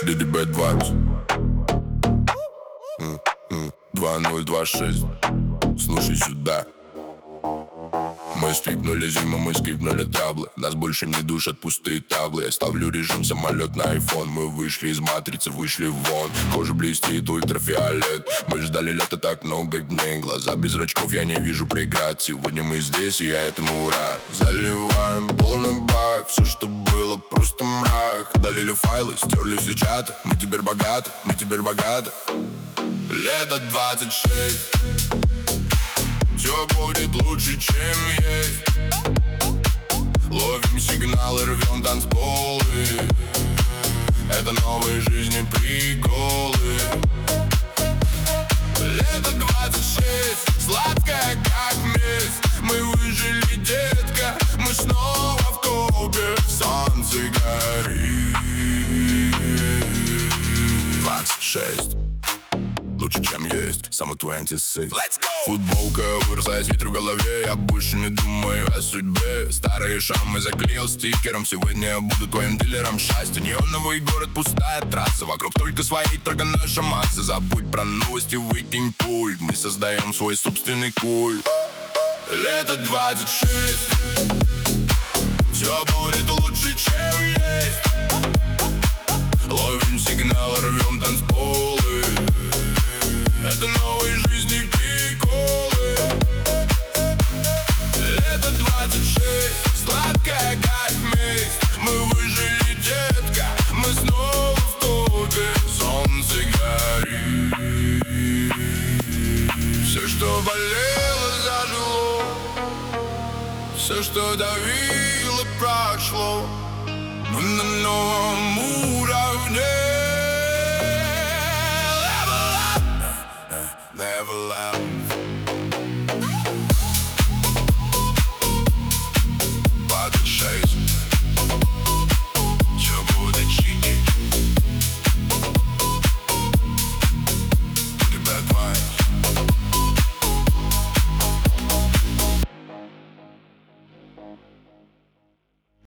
Lady Bad Vibes 2026. Слушай сюда. Мы скрипнули зиму, мы скрипнули траблы. Нас больше не душат пустые таблы. Я ставлю режим самолет на iPhone. Мы вышли из матрицы, вышли вон. Кожа блестит, ультрафиолет. Мы ждали лета так много дней. Глаза без зрачков, я не вижу преград. Сегодня мы здесь, и я этому рад. Заливаем полный бак. Все, что было, просто мрак. Удалили файлы, стерли все чаты. Мы теперь богаты, мы теперь богаты. Лето 26. Все будет лучше, чем есть. Ловим сигналы, рвем танцполы. Это новой жизни приколы. Лето 26, сладкое как месть. Мы выжили, детка, мы снова в топе. Солнце горит. 26 лучше, чем есть, самый 26. Футболка выросла из ветра в голове. Я больше не думаю о судьбе. Старые шрамы заклеил стикером. Сегодня я буду твоим дилером счастья. Неоновый город, пустая трасса. Вокруг только свои, только наша масса. Забудь про новости, выкинь пульт. Мы создаем свой собственный культ. Лето 26. Все будет лучше, чем есть. Ловим сигнал, рвем танцполы. Это новой жизни приколы. Лето 26, сладкая как месть. Мы выжили, детка, мы снова в топе. Солнце горит. Все, что болело, зажило. Все, что давило, прошло. Мы на новом